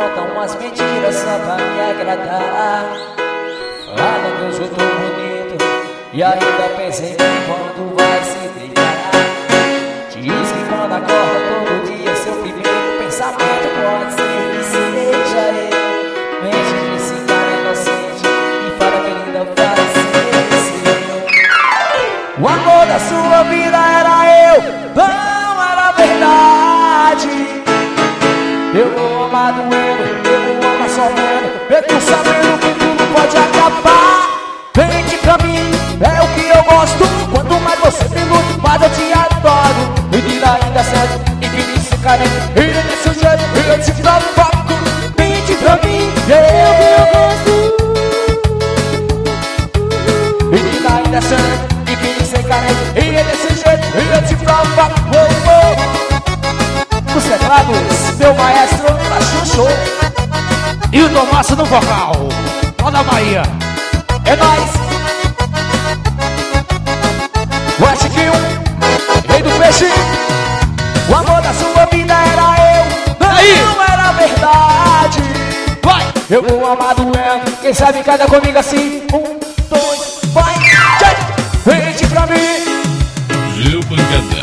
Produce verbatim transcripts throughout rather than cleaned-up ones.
conta umas mentiras só pra me agradar. Fala que eu sou tão bonito e ainda pensei em quando vai se deitar. Diz que quando acorda todo dia seu primeiro pensamento pode ser que seja eu. Mente que esse cara é inocente e fala que ele ainda vai ser seu. O amor da sua vida era eu, não era verdade. Eu vou amar doendo, eu vou amar sofrendo, mesmo sabendo que tudo pode acabar. Vende pra mim, é o que eu gosto. Quanto mais você me luta, mais eu te adoro. Menina ainda certo, e que me se carente, e desse jeito, eu te provoco. Vende pra mim, é o que eu gosto. Menina ainda certo, e que me se carente, e desse jeito, eu te provoco. Oh, oh. Os teclados, meu maestro, tá chuchu. E o Tomasso no vocal, lá da Bahia. É nóis. O Chiquinho, rei do peixe. O amor da sua vida era eu, aí. Não era verdade. Vai. Eu vou amar doendo, quem sabe cada comigo assim. Um, dois, vai. Vende pra mim. Gil Pancadão.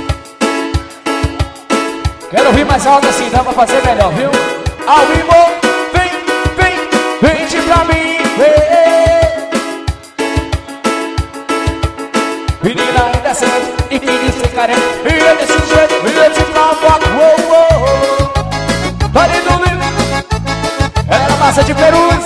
Quero ouvir mais alto assim, dá pra fazer melhor, viu? Ao vivo, vem, vem, vende pra mim, vem. Menina ainda sente, e que diz ser carente, e é desse jeito, e eu te provoco, oh, oh, oh. Vale do livro, era massa de perus.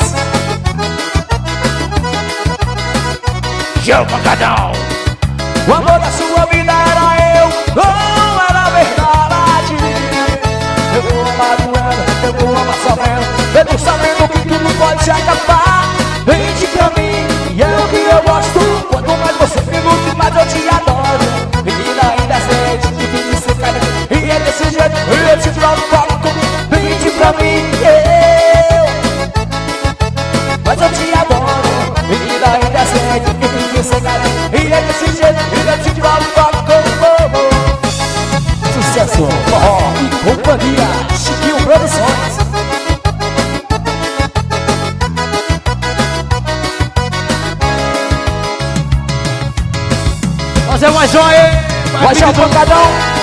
Gil Pancadão. O amor da sua vida era eu, não era verdade. Eu vou amar doendo, eu vou amar sofrendo, mesmo sabendo que tudo pode se acabar. Vende pra mim, e é o que eu gosto. Quanto mais você me luta, mais eu te adoro. Menina ainda sente, difícil ser carente, e é desse jeito, eu te provoco. Vende pra mim, eu, mas eu te adoro. Menina ainda sente, difícil ser carente, e é desse jeito, eu te provoco. Sucesso, forró e companhia, Chiquinho Produções. Fazer mais um aí. Vai ser o pancadão.